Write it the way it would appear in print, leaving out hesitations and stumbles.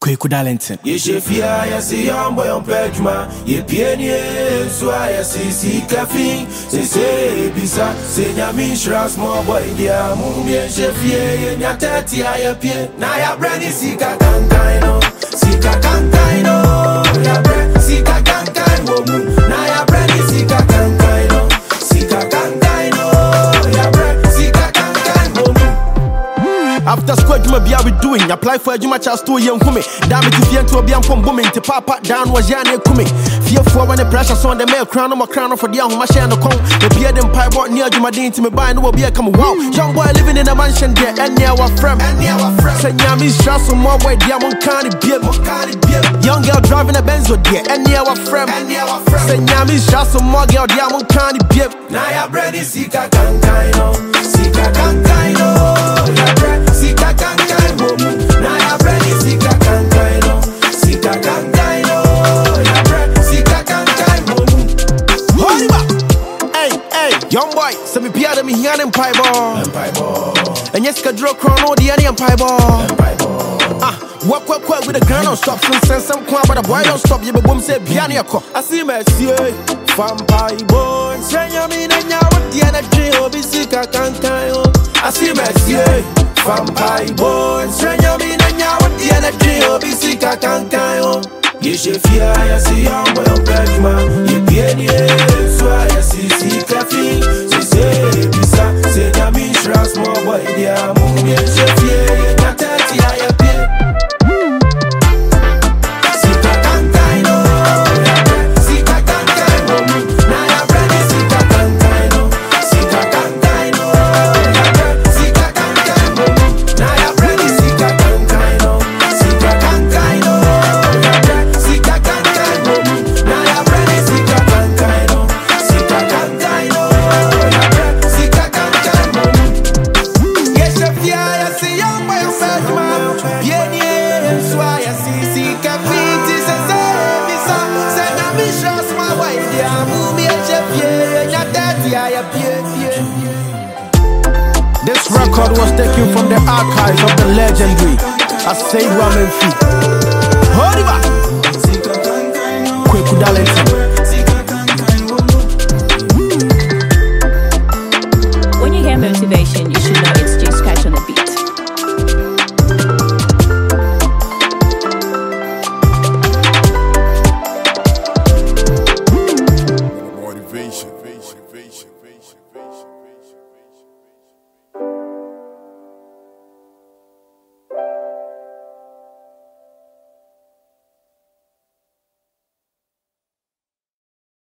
Kweku Darlington. Ye chefia ya si yambo yampejma. Ye pienie swa ya si kafin. Se bisa se nyami shra small boy dia mumbi chefia ye nyateti ya pie. Na ya brandi sika kankaino. Sika kankaino. Ya brandi sika kankaino. Na ya brandi sika kankaino. Sika kankaino. Ya brandi sika kankaino. After school, you may be we doing. Apply for a Juma Charles to young woman. Damn it, if you to be from booming, to papa down was Yanni coming. Fear for when the pressure on the mail crown or crown for the young machine. The beard and pie bought near Jumadine to me buy no be a come wow. Young boy living in a mansion there, and near our friend. Say Yami's shot some more way, Diamond County beer. Young girl driving a Benz with dear, and near our friend. Say Yami's shot some more girl, Diamond County beer. Now ya bready, Sika Kankaino, Sika Kankaino. Sika kankaino, na ya brandi sika kankaino, sika kankaino, ya brandi sika kankaino. Hold it up, hey, young boy, send me piada me here and pie ball, and yes, can draw crown or the any pie ball. Walk with the ground on stop, some quan, but the boy don't stop. You boom say piano. I see Monsieur, from pie boy, say you mean and now what the energy will be sika kankaino. I see Monsieur. From pie bones, stranger me na nyawa the energy obi sika kankayo. Ye chefia ya si yambo yampejma. Ye pienie swa ya si kafin. Se bisa se nyami shra small boy dia mumbi ye chefia ye nyateti ya pie. Sika kankaino, sika kankaino. Na ya brandi sika kankaino, sika kankaino. Sika kankaino. Na ya brandi sika kankaino, sika kankaino. Sika kankaino. Na ya brandi sika kankaino, sika kankaino. Sika kankaino. Ye chefia ya si yambo yampejma. Pienie swa ya si kafiti se bisa. Se nyami shra small boy dia mumbi ye chefia nyateti ya pie. This record was taken from the archives of the legendary Asay Ramen Fee. Hold it back. Kweku Darlington.